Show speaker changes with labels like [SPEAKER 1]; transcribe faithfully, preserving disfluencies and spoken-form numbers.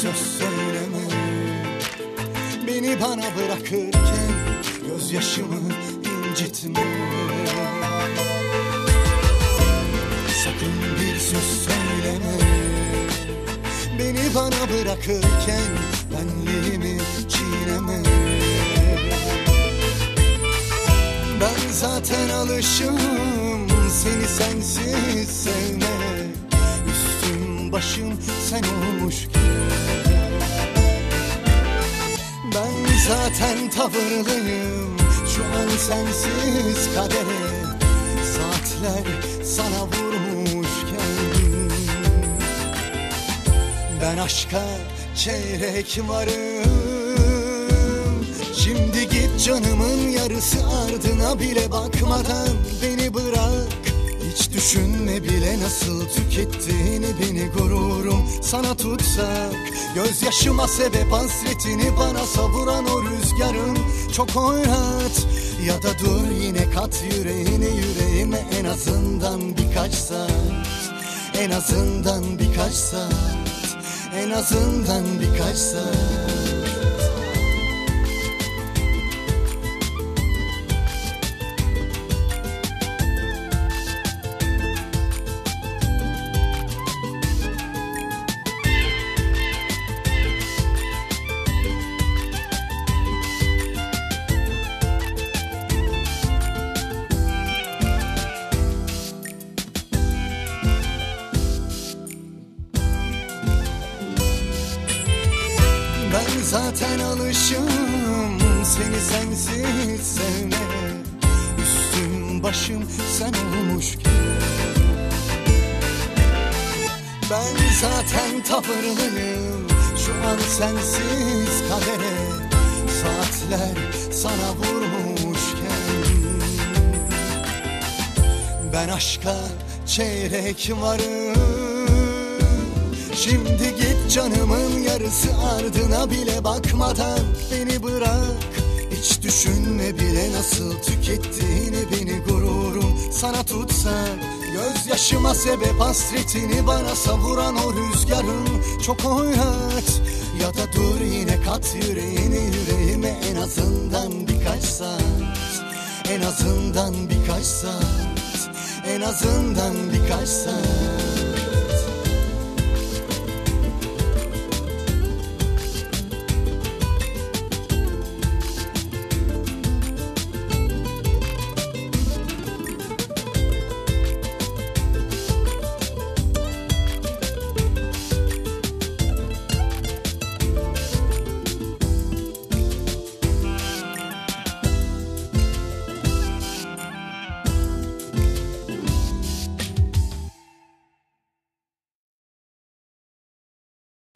[SPEAKER 1] söz söyleme. Beni bana bırakırken gözyaşımı incitme. Sakın bir söz söyleme. Beni bana bırakırken benliğimi çiğneme. Ben zaten alışım seni sensiz sevmeye. Üstüm başım sen olmuşken. Ben zaten tavırlıyım şu an sensiz kadere. Saatler sana vurmuşken. Ben aşka çeyrek varım. Şimdi git canımın yarısı, ardına bile bakmadan beni bırak. Hiç düşünme bile nasıl tükettiğini beni, gururum sana tutsak. Gözyaşıma sebep hasretini bana savuran o rüzgarın. Çok oynat ya da dur yine, kat yüreğini yüreğime. En azından birkaç saat, en azından birkaç saat, en azından birkaç saat. Ben zaten alışım seni sensiz sevmeye. Üstüm başım sen olmuşken. Ben zaten tavırlıyım şu an sensiz kadere. Saatler sana vurmuşken. Ben aşka çeyrek varım. Şimdi git canımın yarısı, ardına bile bakmadan beni bırak. Hiç düşünme bile nasıl tükettiğini beni, gururum sana tutsak. Gözyaşıma sebep hasretini bana savuran o rüzgarın. Çok oynat ya da dur yine, kat yüreğini yüreğime. En azından birkaç saat, en azından birkaç saat, en azından birkaç saat.